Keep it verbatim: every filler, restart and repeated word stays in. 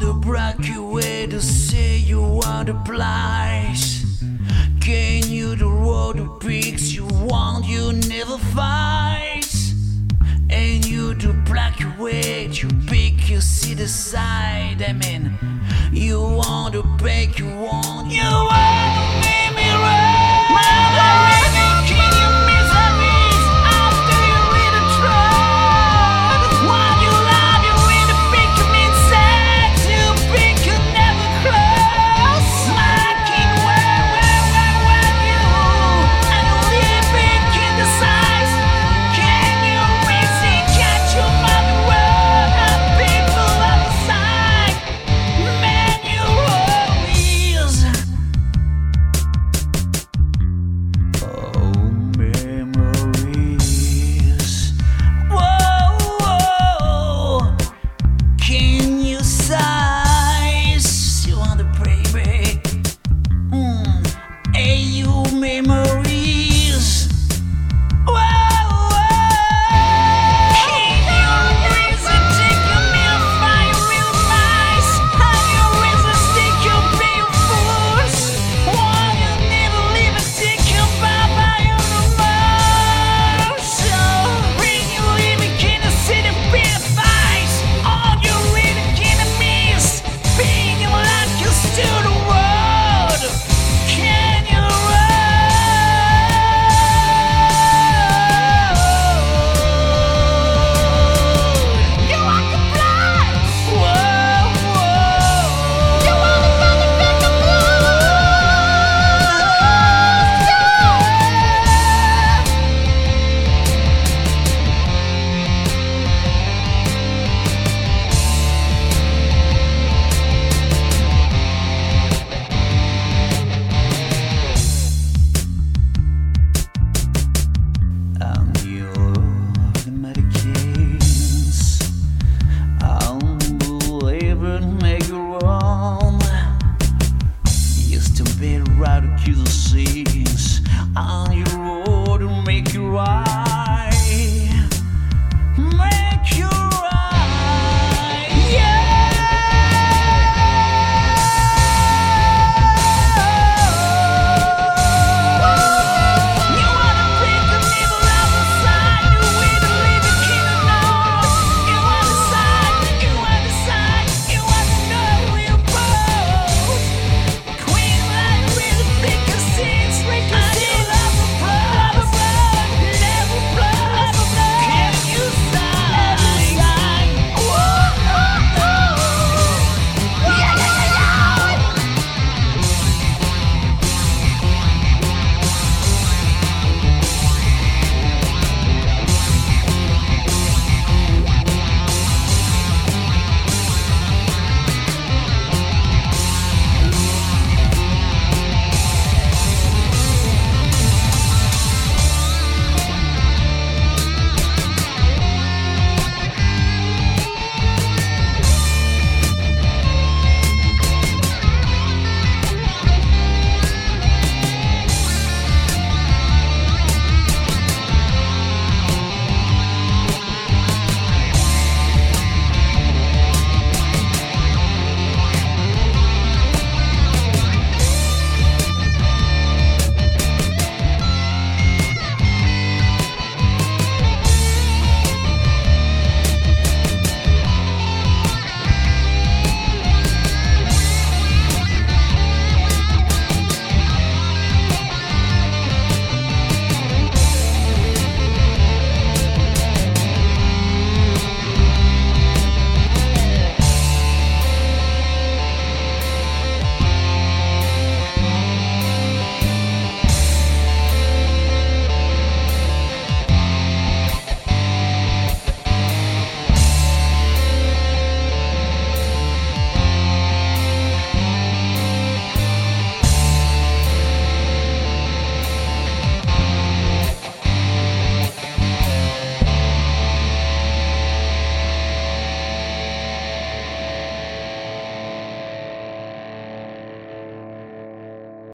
the Rocky way to say you want a place. Can you the road the pigs you want you never fight? And you the black way you pick you see the side. I mean, you want to beg, you want, you want to make me right. Right, accuse the scenes on your road to make you right.